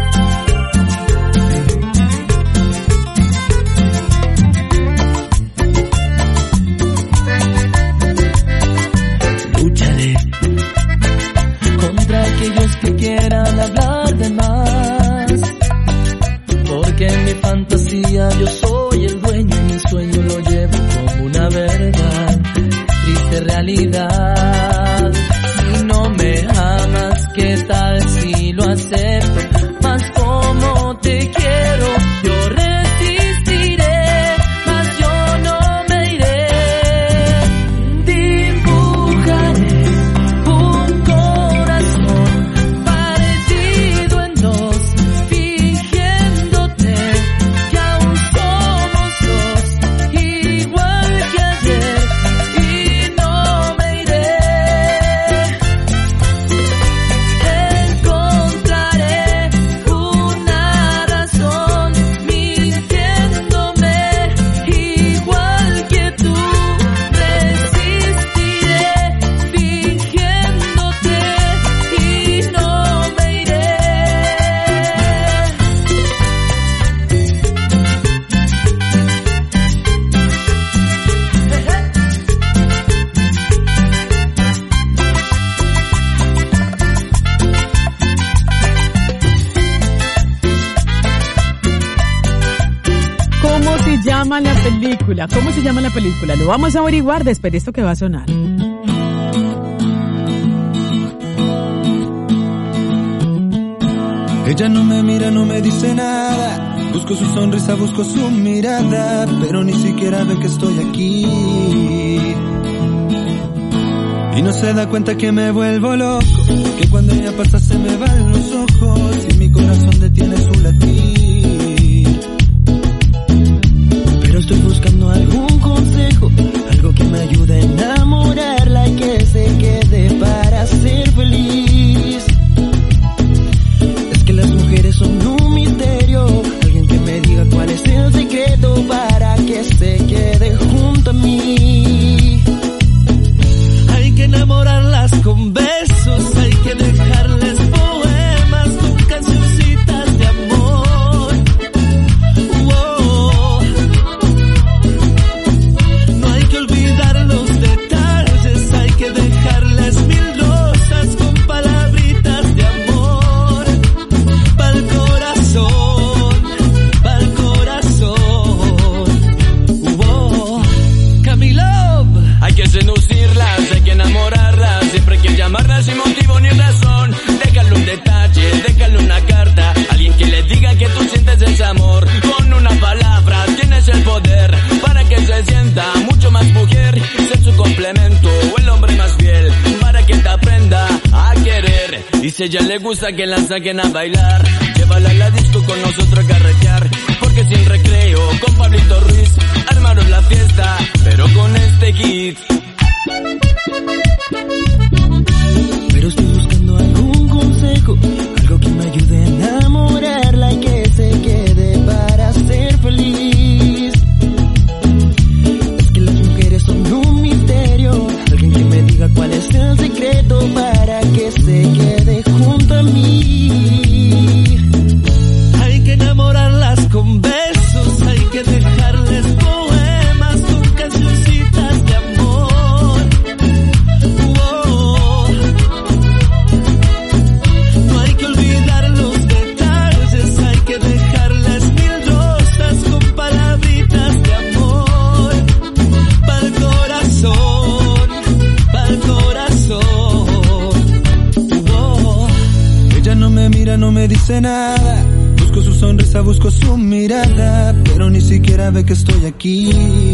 Lucharé contra aquellos que quieran hablar de más, porque en mi fantasía yo soy el dueño y mi sueño lo llevo como una verdad, triste realidad. Si no me amas, ¿qué tal si lo acepto? Más como te quiero, yo resistiré, más yo no me iré. Dibujaré un corazón partido en dos, fingiéndote que aún somos dos, igual que ayer, y no me iré. Encontraré una razón mintiéndome igual que tú. Resistiré fingiéndote y no me iré. ¿Cómo se llama la película? ¿Cómo se llama la película? Lo vamos a averiguar después de esto que va a sonar. Ella no me mira, no me dice nada. Busco su sonrisa, busco su mirada, pero ni siquiera ve que estoy aquí. Y no se da cuenta que me vuelvo loco, que cuando ella pasa se me van los ojos y mi corazón detiene su latir. Pero estoy buscando algún consejo, algo que me ayude si a ella le gusta que la saquen a bailar, llévala a la disco con nosotros a carretear. Porque sin recreo, con Pablito Ruiz, armaron la fiesta, pero con este hit. Pero estoy buscando algún consejo, algo que me ayude a enamorarla y que se quede para ser feliz. Es que las mujeres son un misterio, alguien que me diga cuál es el secreto para que se quede junto a mí. Hay que enamorarlas con besos, hay que dejarles poemas con cancioncitas de amor. Oh. No hay que olvidar los detalles, hay que dejarles 1000 rosas con palabritas de amor. Pa'l corazón, pa'l corazón. Oh. Ella no me mira, no me dice nada. Busco su sonrisa, busco su mirada, pero ni siquiera ve que estoy aquí.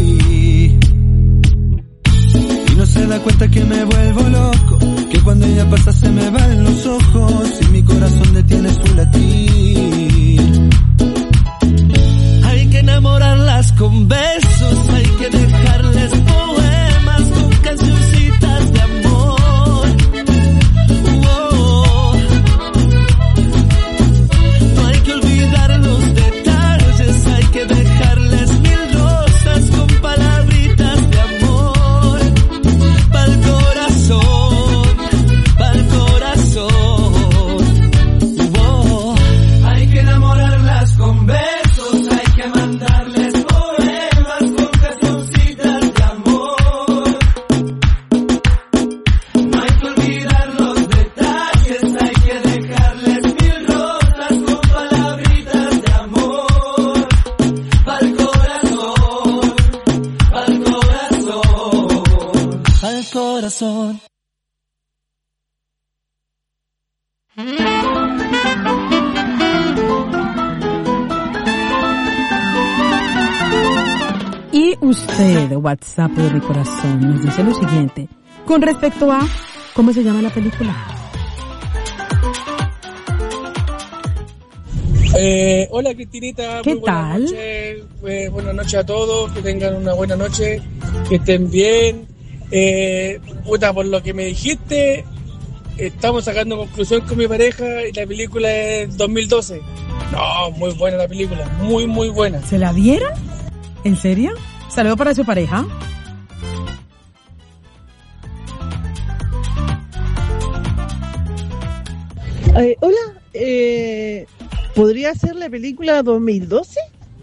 Y no se da cuenta que me vuelvo loco, que cuando ella pasa se me van los ojos y mi corazón detiene su latir. Hay que enamorarlas con besos, hay que dejarles poemas con cancioncitas de amor. Oh. No hay que olvidar los detalles, hay que dejarles 1000 rosas con palabritas de amor. Pa'l corazón, pa'l corazón. Oh. Hay que enamorarlas con besos, hay que mandarles poemas con cancioncitas de amor. No hay que olvidar los detalles, hay que dejarles 1000 rosas con palabritas de amor. Pa'l corazón, pa'l corazón, pa'l corazón. Y usted, WhatsApp de mi corazón, nos dice lo siguiente. Con respecto a, ¿cómo se llama la película? Hola Cristinita, ¿Qué muy buenas tal? noches, buenas noches a todos, que tengan una buena noche, que estén bien. Puta, por lo que me dijiste, estamos sacando conclusión con mi pareja y la película es 2012. No, muy buena la película, muy muy buena. ¿Se la vieron? ¿En serio? Saludo para su pareja. Hola, ¿podría ser la película 2012?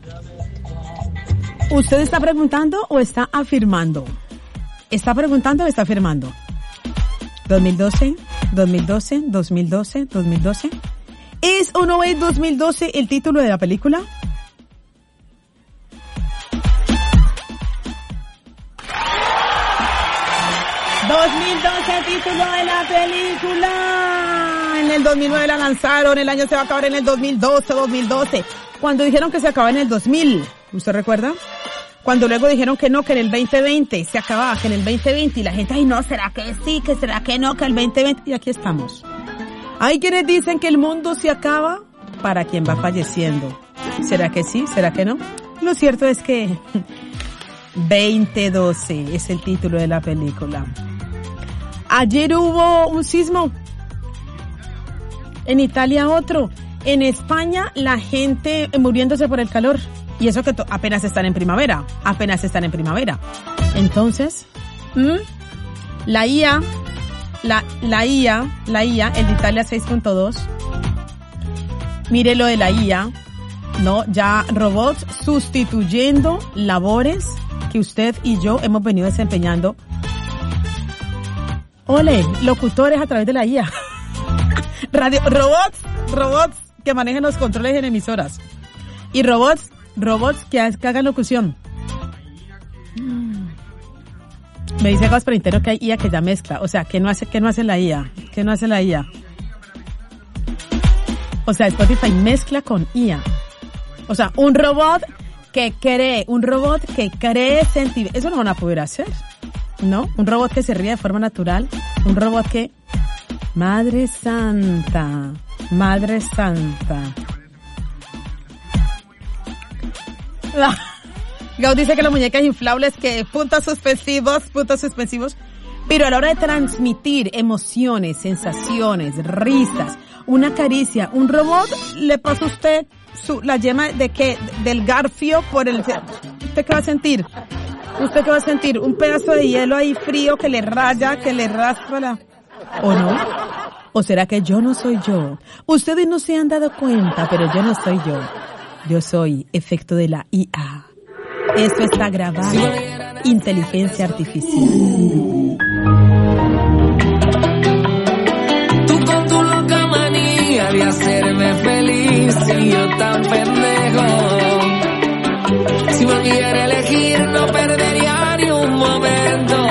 ¿Usted está preguntando o está afirmando? ¿Está preguntando o está afirmando? 2012, 2012, 2012, 2012. ¿Es o no es 2012 el título de la película? Título de la película. En el 2009 la lanzaron, el año se va a acabar en el 2012. Cuando dijeron que se acababa en el 2000, ¿usted recuerda? Cuando luego dijeron que no, que en el 2020 se acababa, que en el 2020 y la gente, ay no, ¿será que sí? ¿Que será que no? Que el 2020 y aquí estamos. Hay quienes dicen que el mundo se acaba para quien va falleciendo. ¿Será que sí? ¿Será que no? Lo cierto es que 2012 es el título de la película. Ayer hubo un sismo, en Italia otro, en España la gente muriéndose por el calor, y eso que apenas están en primavera. Entonces, la IA, el de Italia 6.2, mire lo de la IA, ¿no? Ya robots sustituyendo labores que usted y yo hemos venido desempeñando. Ole, locutores a través de la IA. Radio, robots que manejan los controles en emisoras. Y robots que hagan locución. Me dice Gasper Intero que hay IA que ya mezcla. O sea, que no hace la IA. O sea, Spotify mezcla con IA. O sea, un robot que cree sentimientos. Eso no van a poder hacer, ¿no? Un robot que se ríe de forma natural. Un robot que Madre Santa. Madre Santa. Gau dice que las muñecas inflables que puntos suspensivos, pero a la hora de transmitir emociones, sensaciones, risas, una caricia, un robot, le pasa a usted la yema del garfio por el... ¿Usted qué va a sentir? ¿Usted qué va a sentir? Un pedazo de hielo ahí frío que le raya, que le raspa ¿o no? ¿O será que yo no soy yo? Ustedes no se han dado cuenta, pero yo no soy yo. Yo soy efecto de la IA. Eso está grabado. Inteligencia artificial. Tú con tu loca manía de hacerme feliz y yo tan pendejo. Si volviera a elegir no perdería ni un momento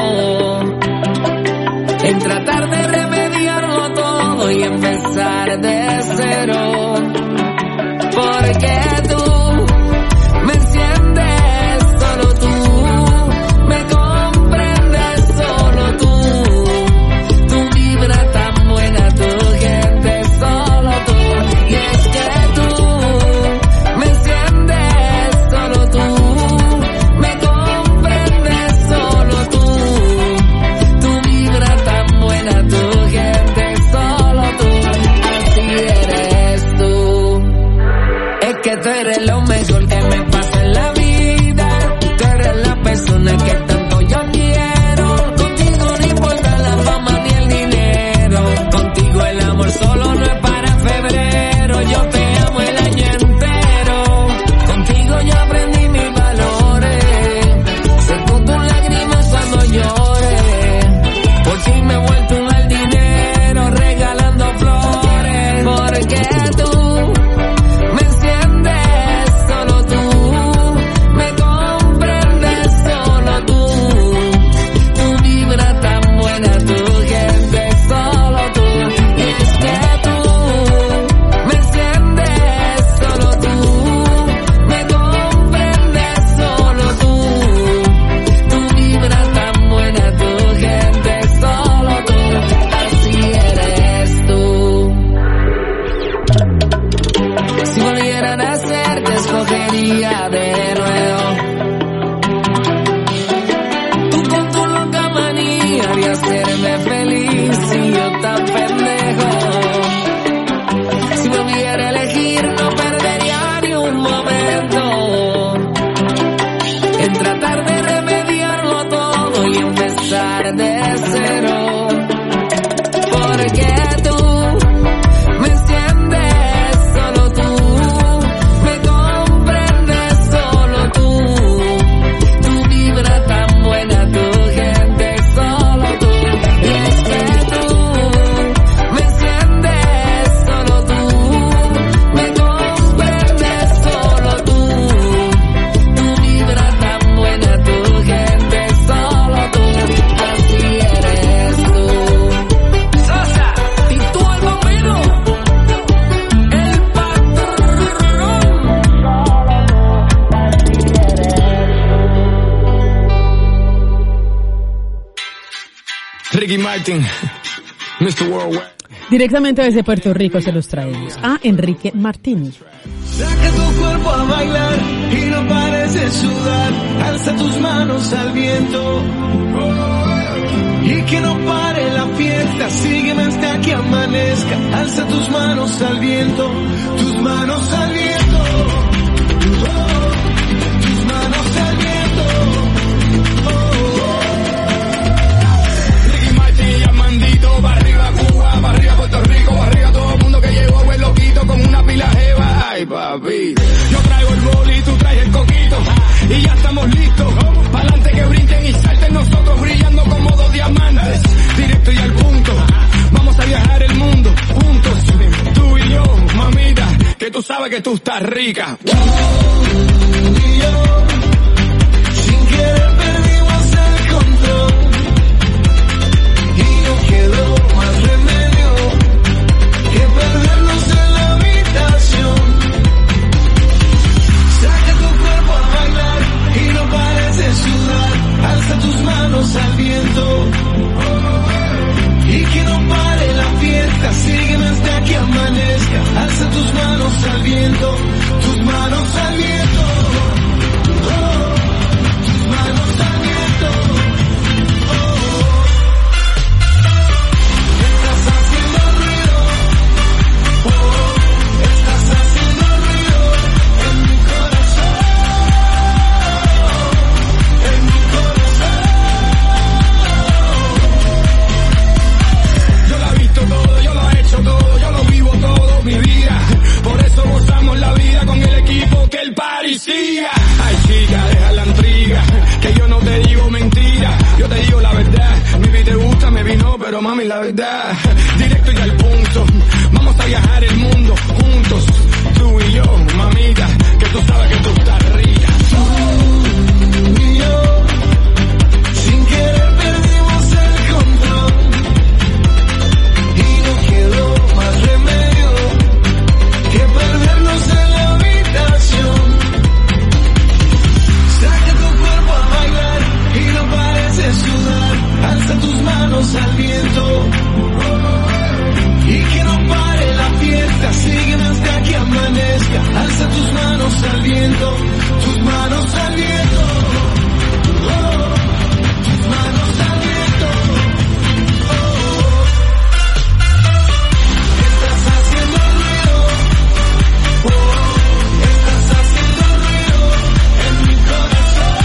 en tratar de remediarlo todo y empezar de cero. Porque tú me enciendes, solo tú me comprendes, solo tú. Tu vibra tan buena, tu gente, solo tú. Y es que tú me enciendes, solo tú me comprendes, solo tú. Tu vibra tan buena, tu gente, solo tú. Así eres tú. Es que tú eres lo mejor que me pasa en la vida. Tú eres la persona que tanto yo quiero. Contigo no importa la fama ni el dinero. Contigo el amor solo no es para febrero. Yo te amo el año entero. Contigo yo aprendí mis valores. Seco tus lágrimas cuando llores. Por ti me he vuelto un jardinero regalando flores. Porque tú me enciendes, solo tú me comprendes, solo tú. Tu vibra tan buena, tu gente, solo tú. Y es que tú me enciendes, solo tú me comprendes, solo tú. Tu vibra tan buena, tu gente, solo tú. Así eres tú. Si volviera a nacer te escogería de nuevo. Tú con tu loca manía de hacerme feliz y yo tan pendejo. Si volviera a elegir no perdería ni un momento en tratar de remediarlo todo y empezar de cero. Porque tú me enciendes, solo tú me comprendes, solo tú. Tu vibra tan buena, tu gente, solo tú. Y es que tú me enciendes, solo tú me comprendes, solo tú. Tu vibra tan buena, tu gente, solo tú. Así eres tú. Sosa, y tú el bombero, el patrón. Ricky Martin, Mr. Worldwide. Directamente desde Puerto Rico se los traemos a Enrique Martín. Saca tu cuerpo a bailar y no pares de sudar. Alza tus manos al viento y que no pare la fiesta. Sígueme hasta que amanezca. Alza tus manos al viento, tus manos al viento. Tus manos al viento. Ricky Martin y Armandito, va arriba Cuba, va arriba Puerto Rico, va arriba todo el mundo que llegó el loquito con una pila jeva. Ay papi, yo traigo el boli, tú traes el coquito y ya estamos listos. Pa'lante que brinquen y salten nosotros brillando como dos diamantes. Directo y al punto, vamos a viajar el mundo juntos, tú y yo, mamita, que tú sabes que tú estás rica. Y yo, sin querer perdimos el control y no quedó más remedio que perdernos en la habitación. Saca tu cuerpo a bailar y no pares de sudar. Alza tus manos al viento y que no pare la fiesta. fiesta, sígueme hasta que amanezca. Alza tus manos al viento, tus manos al viento. Oh, tus manos al viento. Oh, estás haciendo ruido. Oh, estás haciendo ruido en mi corazón. En mi corazón. Yo lo he visto todo, yo lo he hecho todo, yo lo vivo todo, mi vida. Por eso gozamos la vida con el equipo que el party siga. Ay chica, deja la intriga, que yo no te digo mentira, yo te digo la verdad. Mi vida te gusta, me vino, pero mami la verdad. Directo y al punto, vamos a viajar el mundo juntos, tú y yo, mamita, que tú sabes que tú estás rica. Tú y yo, sin querer perdimos el control y no quedó más remedio que perdernos en la habitación. Saca tu cuerpo a bailar y no pares de sudar. Alza tus manos al viento y que no pare la fiesta. Sígueme hasta que amanezca. Alza tus manos al viento, tus manos al viento. Oh, tus manos al viento. Oh, estás haciendo ruido. Oh, estás haciendo ruido en mi corazón.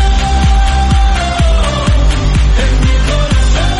En mi corazón.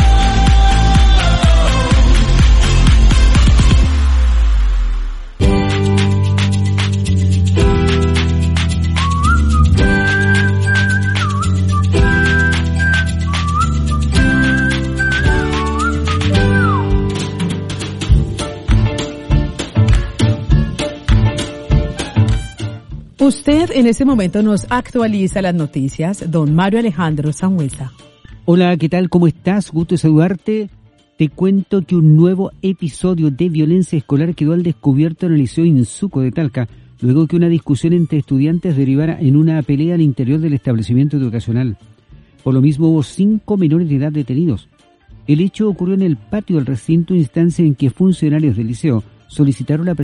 Usted en este momento nos actualiza las noticias, don Mario Alejandro Sangüesa. Hola, ¿qué tal? ¿Cómo estás? Gusto de saludarte. Te cuento que un nuevo episodio de violencia escolar quedó al descubierto en el Liceo Insuco de Talca, luego que una discusión entre estudiantes derivara en una pelea al interior del establecimiento educacional. Por lo mismo hubo 5 menores de edad detenidos. El hecho ocurrió en el patio del recinto, instancia en que funcionarios del liceo solicitaron la